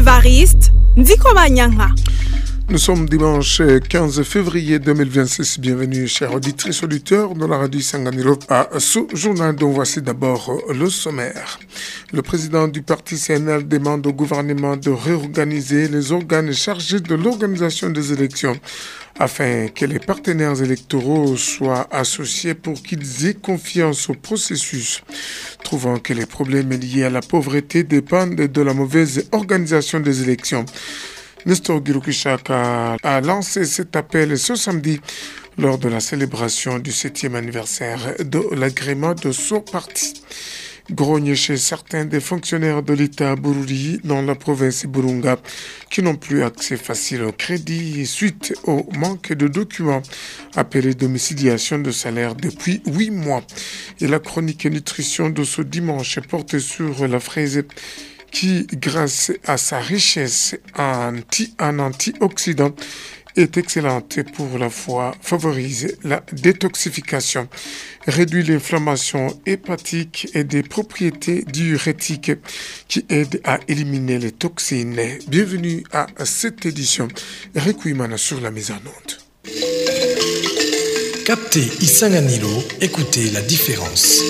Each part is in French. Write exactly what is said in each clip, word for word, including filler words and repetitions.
Évariste Ndikomanyanga. Nous sommes dimanche quinze février deux mille vingt-six. Bienvenue, chers auditrices et auditeurs de la radio Isanganiro, à ce journal dont voici d'abord le sommaire. Le président du parti C N L demande au gouvernement de réorganiser les organes chargés de l'organisation des élections afin que les partenaires électoraux soient associés pour qu'ils aient confiance au processus. Trouvant que les problèmes liés à la pauvreté dépendent de la mauvaise organisation des élections, Nestor Girukishaka a lancé cet appel ce samedi lors de la célébration du septième anniversaire de l'agrément de son parti. Grogne chez certains des fonctionnaires de l'État à Bururi dans la province Burunga qui n'ont plus accès facile au crédit suite au manque de documents appelés domiciliation de salaire depuis huit mois. Et la chronique nutrition de ce dimanche porte sur la fraise qui, grâce à sa richesse anti, en antioxydants, est excellente pour la foie, favorise la détoxification, réduit l'inflammation hépatique et des propriétés diurétiques qui aident à éliminer les toxines. Bienvenue à cette édition. Requimana sur la mise en onde. Captez Isanganiro, écoutez la différence.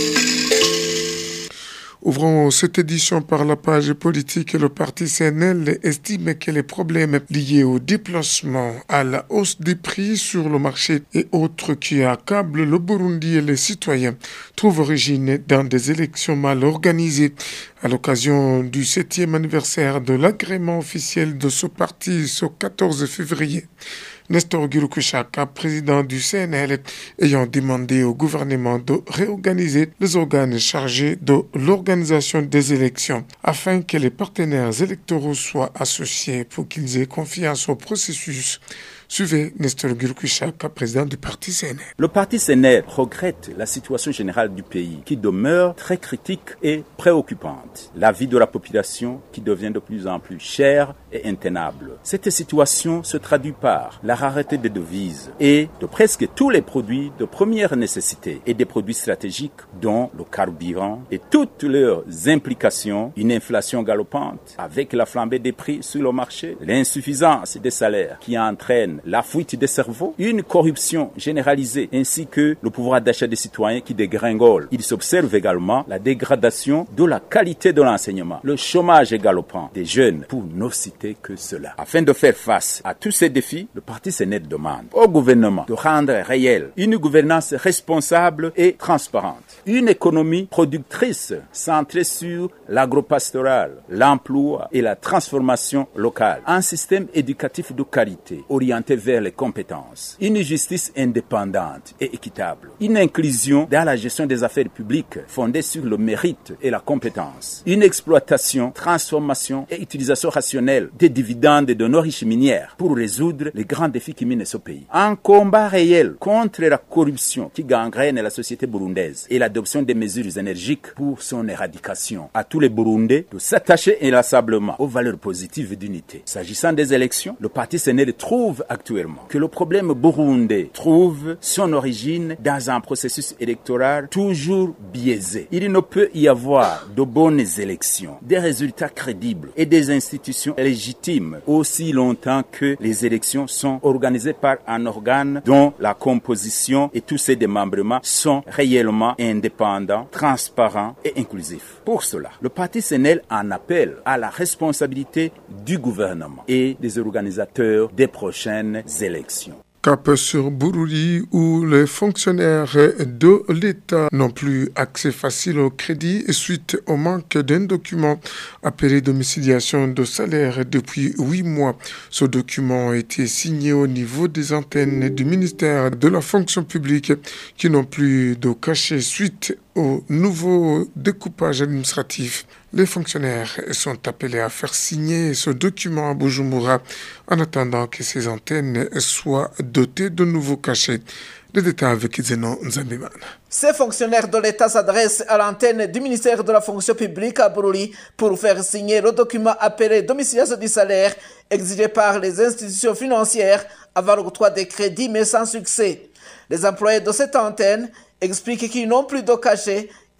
Ouvrons cette édition par la page politique. Le parti C N L estime que les problèmes liés au déplacement, à la hausse des prix sur le marché et autres qui accablent le Burundi et les citoyens trouvent origine dans des élections mal organisées. À l'occasion du septième anniversaire de l'agrément officiel de ce parti ce quatorze février, Nestor Girukishaka, président du C N L, ayant demandé au gouvernement de réorganiser les organes chargés de l'organisation des élections afin que les partenaires électoraux soient associés pour qu'ils aient confiance au processus. Suivez Nestor Girukishaka, président du parti C N L. Le parti C N L regrette la situation générale du pays qui demeure très critique et préoccupante. La vie de la population qui devient de plus en plus chère et intenable. Cette situation se traduit par la rareté des devises et de presque tous les produits de première nécessité et des produits stratégiques dont le carburant et toutes leurs implications, une inflation galopante avec la flambée des prix sur le marché, l'insuffisance des salaires qui entraîne la fuite des cerveaux, une corruption généralisée ainsi que le pouvoir d'achat des citoyens qui dégringole. Il s'observe également la dégradation de la qualité de l'enseignement, le chômage galopant des jeunes pour ne citer que cela. Afin de faire face à tous ces défis, le parti C N L demande au gouvernement de rendre réelle une gouvernance responsable et transparente, une économie productrice centrée sur l'agropastoral, l'emploi et la transformation locale, un système éducatif de qualité orienté vers les compétences, une justice indépendante et équitable, une inclusion dans la gestion des affaires publiques fondée sur le mérite et la compétence, une exploitation, transformation et utilisation rationnelle des dividendes de nos riches minières pour résoudre les grands défis qui minent ce pays. Un combat réel contre la corruption qui gangrène la société burundaise et l'adoption des mesures énergiques pour son éradication. À tous les Burundais de s'attacher inlassablement aux valeurs positives d'unité. S'agissant des élections, le parti C N L trouve actuellement que le problème burundais trouve son origine dans un processus électoral toujours biaisé. Il ne peut y avoir de bonnes élections, des résultats crédibles et des institutions légitimes aussi longtemps que les élections sont organisées par un organe dont la composition et tous ses démembrements sont réellement indépendants, transparents et inclusifs. Pour cela, le parti C N L en appelle à la responsabilité du gouvernement et des organisateurs des prochaines élections. Cap sur Bururi où les fonctionnaires de l'État n'ont plus accès facile au crédit suite au manque d'un document appelé domiciliation de salaire depuis huit mois. Ce document a été signé au niveau des antennes du ministère de la fonction publique qui n'ont plus de cachet suite au nouveau découpage administratif. Les fonctionnaires sont appelés à faire signer ce document à Bujumbura en attendant que ces antennes soient dotées de nouveaux cachets. Les détails avec Zeno Nzambimana. Ces fonctionnaires de l'État s'adressent à l'antenne du ministère de la fonction publique à Bururi pour faire signer le document appelé domiciliation du salaire exigé par les institutions financières avant l'octroi des crédits mais sans succès. Les employés de cette antenne expliquent qu'ils n'ont plus de cachet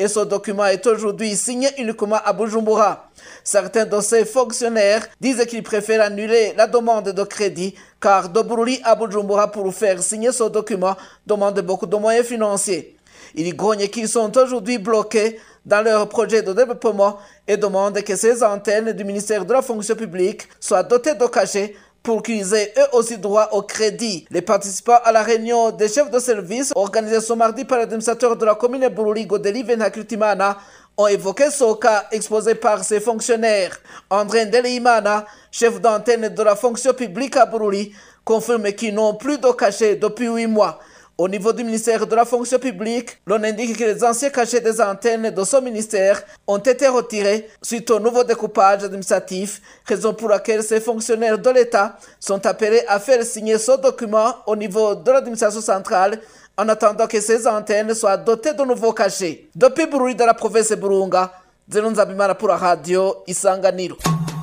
et ce document est aujourd'hui signé uniquement à Bujumbura. Certains de ces fonctionnaires disent qu'ils préfèrent annuler la demande de crédit car de Bururi à Bujumbura pour faire signer ce document demande beaucoup de moyens financiers. Ils grognent qu'ils sont aujourd'hui bloqués dans leur projet de développement et demandent que ces antennes du ministère de la fonction publique soient dotées de cachets pour qu'ils aient eux aussi droit au crédit. Les participants à la réunion des chefs de service organisée ce mardi par l'administrateur de la commune Bururi, Godeli Venakritimana, ont évoqué ce cas exposé par ces fonctionnaires. André Ndeleimana, chef d'antenne de la fonction publique à Bururi, confirme qu'ils n'ont plus de cachet depuis huit mois. Au niveau du ministère de la fonction publique, l'on indique que les anciens cachets des antennes de ce ministère ont été retirés suite au nouveau découpage administratif, raison pour laquelle ces fonctionnaires de l'État sont appelés à faire signer ce document au niveau de l'administration centrale en attendant que ces antennes soient dotées de nouveaux cachets. Depuis Bururi de la province de Burunga, Zenon Zabimana pour la radio Isanganiro.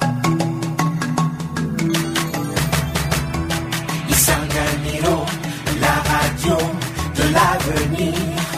Isanganiro, la radio de l'avenir.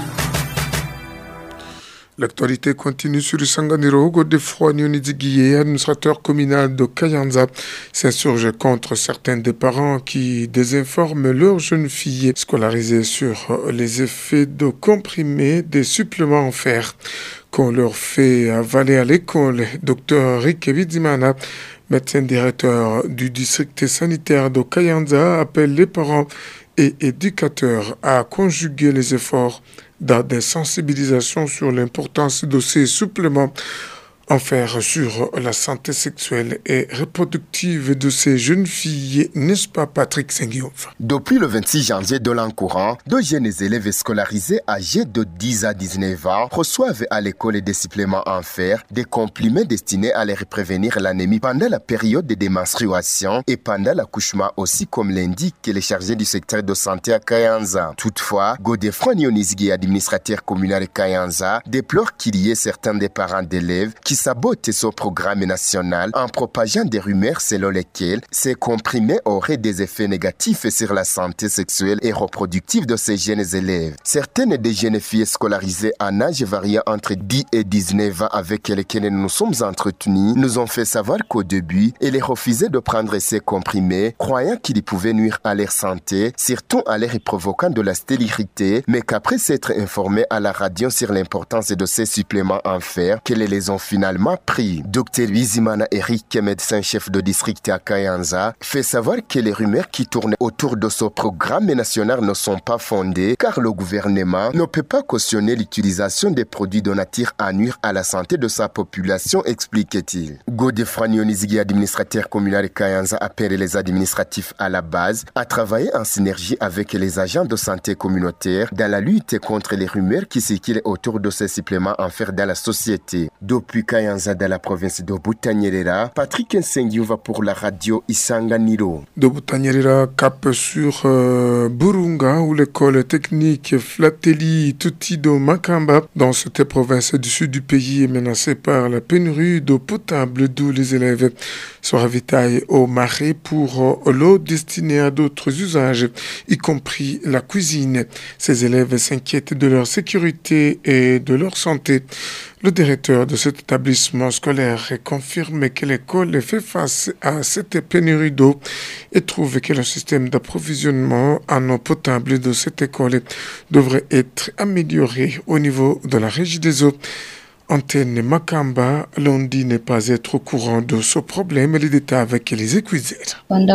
L'actualité continue sur le Sanganiro. Godefroy Nyonidigui, administrateur communal de Kayanza, s'insurge contre certains des parents qui désinforment leurs jeunes filles scolarisées sur les effets de comprimés des suppléments en fer qu'on leur fait avaler à l'école. Docteur Rick Vidimana, médecin directeur du district sanitaire de Kayanza, appelle les parents et éducateurs à conjuguer les efforts dans des sensibilisations sur l'importance de ces suppléments en fer sur la santé sexuelle et reproductive de ces jeunes filles, n'est-ce pas Patrick Sengiov? Depuis le vingt-six janvier de l'an courant, deux jeunes élèves scolarisés âgés de dix à dix-neuf ans reçoivent à l'école des suppléments en fer, des comprimés destinés à leur prévenir l'anémie pendant la période des menstruations et pendant l'accouchement aussi, comme l'indique le chargé du secteur de santé à Kayanza. Toutefois, Godefroy Nyonidigui, administrateur communal de Kayanza, déplore qu'il y ait certains des parents d'élèves qui sabote son programme national en propageant des rumeurs selon lesquelles ces comprimés auraient des effets négatifs sur la santé sexuelle et reproductive de ces jeunes élèves. Certaines des jeunes filles scolarisées en âge variant entre dix et dix-neuf ans avec lesquelles nous nous sommes entretenus nous ont fait savoir qu'au début, elles refusaient de prendre ces comprimés, croyant qu'ils pouvaient nuire à leur santé, surtout à leur provoquant de la stérilité, mais qu'après s'être informées à la radio sur l'importance de ces suppléments en fer, qu'elles les ont finalement pris. Docteur Bizimana Eric, médecin-chef de district à Kayanza, fait savoir que les rumeurs qui tournent autour de ce programme national ne sont pas fondées car le gouvernement ne peut pas cautionner l'utilisation des produits de nature à nuire à la santé de sa population, explique-t-il. Godefroy Nyonidigui, administrateur communal de Kayanza, appelle les administratifs à la base à travailler en synergie avec les agents de santé communautaire dans la lutte contre les rumeurs qui circulent autour de ces suppléments en fer dans la société. Depuis Kayanza dans la province de Butanyerera, Patrick Nsengiuva pour la radio Isanganiro. De Butanyerera, cap sur euh, Burunga, où l'école technique Flatelli Tuti de Makamba, dans cette province du sud du pays, est menacée par la pénurie d'eau potable, d'où les élèves se ravitaillent au marais pour euh, l'eau destinée à d'autres usages, y compris la cuisine. Ces élèves s'inquiètent de leur sécurité et de leur santé. Le directeur de cet établissement scolaire confirme que l'école fait face à cette pénurie d'eau et trouve que le système d'approvisionnement en eau potable de cette école devrait être amélioré au niveau de la régie des eaux. Antenne Makamba, Londi n'est pas être au courant de ce problème et les détails avec les écuiseurs.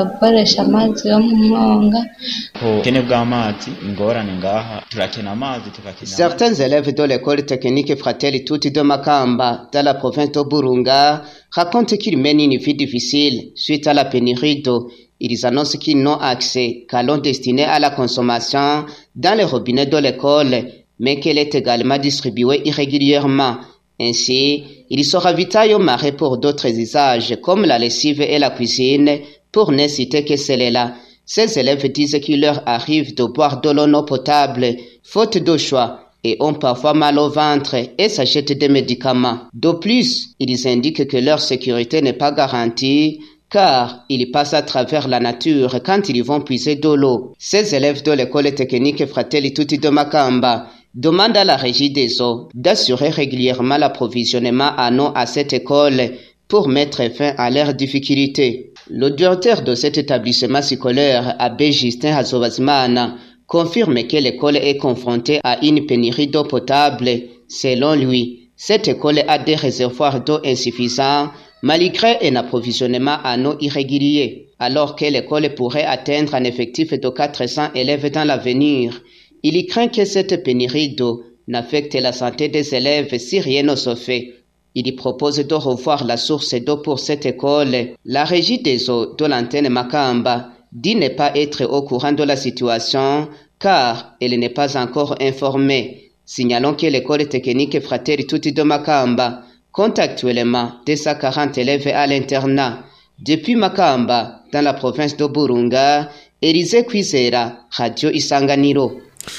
Certains élèves de l'école technique Fratelli Tutti de Makamba, dans la province de Burunga, racontent qu'ils mènent une vie difficile suite à la pénurie d'eau. Ils annoncent qu'ils n'ont accès qu'à l'eau destinée à la consommation dans les robinets de l'école, mais qu'elle est également distribuée irrégulièrement. Ainsi, ils se ravitaillent au marais pour d'autres usages comme la lessive et la cuisine, pour ne citer que celle-là. Ces élèves disent qu'il leur arrive de boire de l'eau non potable, faute de choix, et ont parfois mal au ventre et s'achètent des médicaments. De plus, ils indiquent que leur sécurité n'est pas garantie, car ils passent à travers la nature quand ils vont puiser de l'eau. Ces élèves de l'école technique Fratelli Tutti de Makamba demande à la Régie des eaux d'assurer régulièrement l'approvisionnement en eau à cette école pour mettre fin à leurs difficultés. Le directeur de cet établissement scolaire, Abbé Justin Hazovazmana, confirme que l'école est confrontée à une pénurie d'eau potable. Selon lui, cette école a des réservoirs d'eau insuffisants malgré un approvisionnement en eau irrégulier. Alors que l'école pourrait atteindre un effectif de quatre cents élèves dans l'avenir, il craint que cette pénurie d'eau n'affecte la santé des élèves si rien ne se fait. Il propose de revoir la source d'eau pour cette école. La régie des eaux de l'antenne Makamba dit ne pas être au courant de la situation car elle n'est pas encore informée. Signalons que l'école technique Fratelli Tutti de Makamba compte actuellement deux cent quarante élèves à l'internat. Depuis Makamba, dans la province de Burunga, Élisée Kwizera, Radio Isanganiro.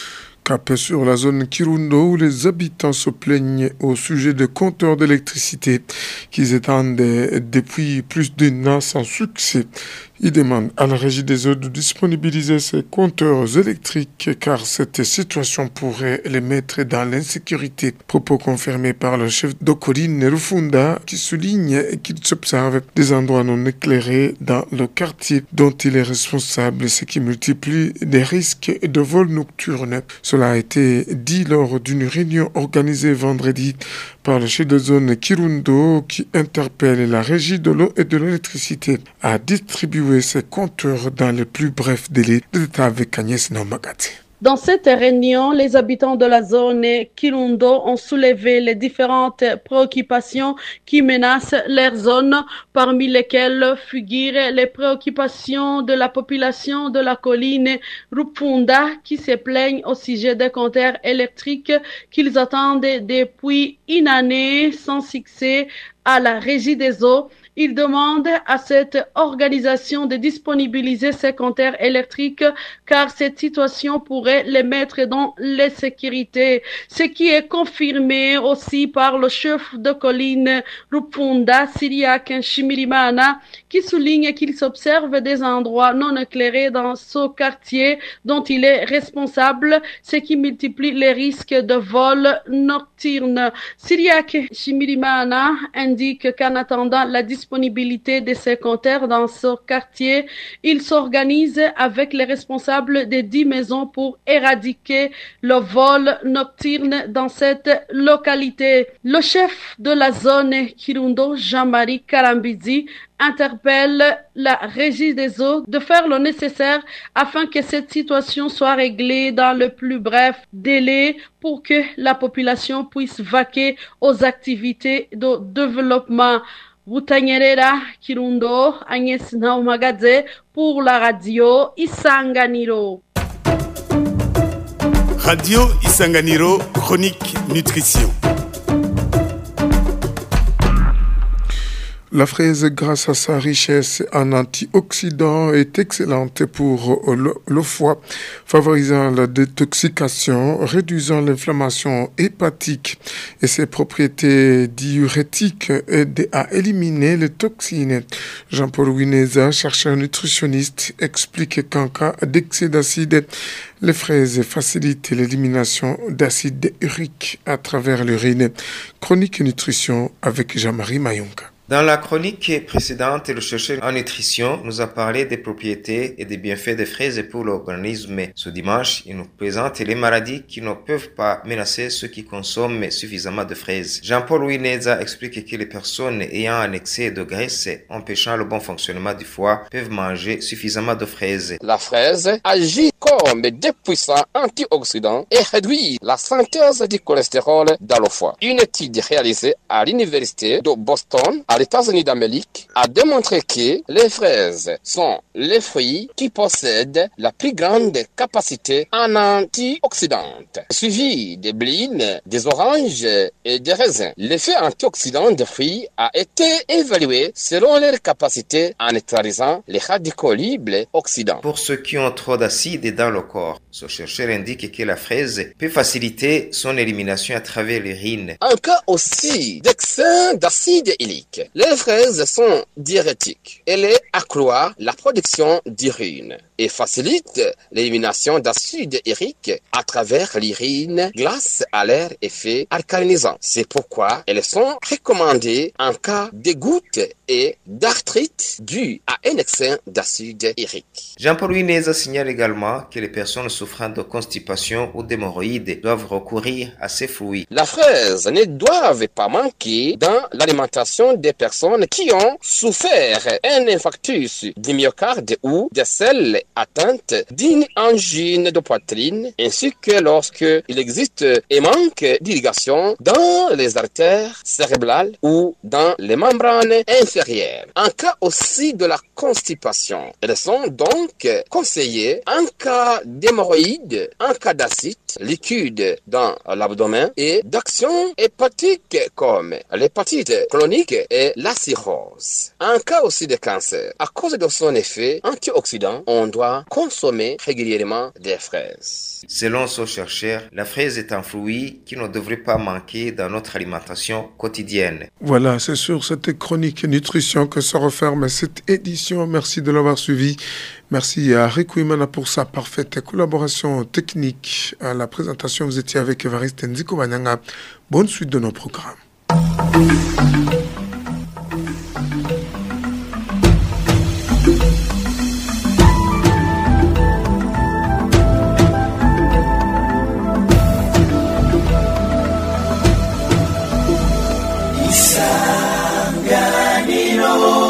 Cap sur la zone Kirundo où les habitants se plaignent au sujet de compteurs d'électricité qui s'étendent depuis plus d'un an sans succès. Ils demandent à la Régie des eaux de disponibiliser ces compteurs électriques car cette situation pourrait les mettre dans l'insécurité. Propos confirmés par le chef de colline Rufunda qui souligne qu'il s'observe des endroits non éclairés dans le quartier dont il est responsable, ce qui multiplie des risques de vol nocturne. Cela a été dit lors d'une réunion organisée vendredi par le chef de zone Kirundo qui interpelle la Régie de l'eau et de l'électricité à distribuer ces compteurs dans les plus brefs délais. L'État avec Agnès Naumagati. Dans cette réunion, les habitants de la zone Kirundo ont soulevé les différentes préoccupations qui menacent leur zone, parmi lesquelles figurent les préoccupations de la population de la colline Rupunda qui se plaignent au sujet des compteurs électriques qu'ils attendent depuis une année sans succès à la Régie des eaux. Il demande à cette organisation de disponibiliser ces compteurs électriques car cette situation pourrait les mettre dans l'insécurité. Ce qui est confirmé aussi par le chef de colline Rupunda, Siriak Nshimirimana, qui souligne qu'il s'observe des endroits non éclairés dans ce quartier dont il est responsable, ce qui multiplie les risques de vol nocturne. Siriak Nshimirimana indique qu'en attendant la disponibilité disponibilité de ces compteurs dans ce quartier, il s'organise avec les responsables des dix maisons pour éradiquer le vol nocturne dans cette localité. Le chef de la zone Kirundo, Jean-Marie Karambizi, interpelle la Régie des eaux de faire le nécessaire afin que cette situation soit réglée dans le plus bref délai pour que la population puisse vaquer aux activités de développement. Butanyerera, Kirundo, Agnès Naumagade pour la radio Isanganiro. Radio Isanganiro, chronique nutrition. La fraise, grâce à sa richesse en antioxydants, est excellente pour le, le foie, favorisant la détoxication, réduisant l'inflammation hépatique et ses propriétés diurétiques aident à éliminer les toxines. Jean-Paul Wineza, chercheur nutritionniste, explique qu'en cas d'excès d'acide, les fraises facilitent l'élimination d'acide urique à travers l'urine. Chronique nutrition avec Jean-Marie Mayonka. Dans la chronique précédente, le chercheur en nutrition nous a parlé des propriétés et des bienfaits des fraises pour l'organisme. Ce dimanche, il nous présente les maladies qui ne peuvent pas menacer ceux qui consomment suffisamment de fraises. Jean-Paul Wineza explique que les personnes ayant un excès de graisse empêchant le bon fonctionnement du foie peuvent manger suffisamment de fraises. La fraise agit comme des puissants antioxydants et réduit la synthèse du cholestérol dans le foie. Une étude réalisée à l'université de Boston à l'États-Unis d'Amérique a démontré que les fraises sont les fruits qui possèdent la plus grande capacité en antioxydants, suivi des blines, des oranges et des raisins. L'effet antioxydant des fruits a été évalué selon leur capacité en neutralisant les radicaux libres oxydants. Pour ceux qui ont trop d'acide dans le corps. Ce chercheur indique que la fraise peut faciliter son élimination à travers l'urine. En cas aussi d'excès d'acide hylique, les fraises sont diurétiques. Elles accroissent la production d'urine et facilitent l'élimination d'acide urique à travers l'urine grâce à leur effet alcalinisant. C'est pourquoi elles sont recommandées en cas de gouttes et d'arthrite due à un excès d'acide urique. Jean-Paul Wineza signale également que les personnes souffrant de constipation ou d'hémorroïdes doivent recourir à ces fruits. La fraise ne doit pas manquer dans l'alimentation des personnes qui ont souffert un infarctus du myocarde ou des selles atteintes d'une angine de poitrine, ainsi que lorsque il existe un manque d'irrigation dans les artères cérébrales ou dans les membranes inférieures. En cas aussi de la constipation, elles sont donc conseillées en cas d'hémorroïdes, en cas d'acide liquide dans l'abdomen et d'actions hépatiques comme l'hépatite chronique et la cirrhose. En cas aussi de cancer, à cause de son effet antioxydant, on doit consommer régulièrement des fraises. Selon ce chercheur, la fraise est un fruit qui ne devrait pas manquer dans notre alimentation quotidienne. Voilà, c'est sur cette chronique nutrition que se referme cette édition. Merci de l'avoir suivi. Merci à Riku Imana pour sa parfaite collaboration technique. À la présentation, vous étiez avec Evariste Nziko Banyanga. Bonne suite de nos programmes. Isanganiro.